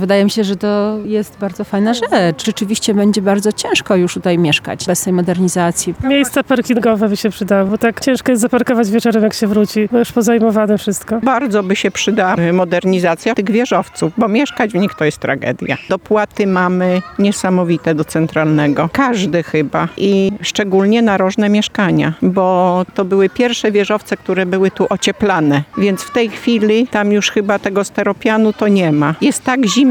Wydaje mi się, że to jest bardzo fajna rzecz. Rzeczywiście będzie bardzo ciężko już tutaj mieszkać bez tej modernizacji. Miejsca parkingowe by się przydały, bo tak ciężko jest zaparkować wieczorem, jak się wróci, bo już pozajmowane wszystko. Bardzo by się przydała modernizacja tych wieżowców, bo mieszkać w nich to jest tragedia. Dopłaty mamy niesamowite do centralnego. Każdy chyba i szczególnie narożne mieszkania, bo to były pierwsze wieżowce, które były tu ocieplane, więc w tej chwili tam już chyba tego steropianu to nie ma. Jest tak zimno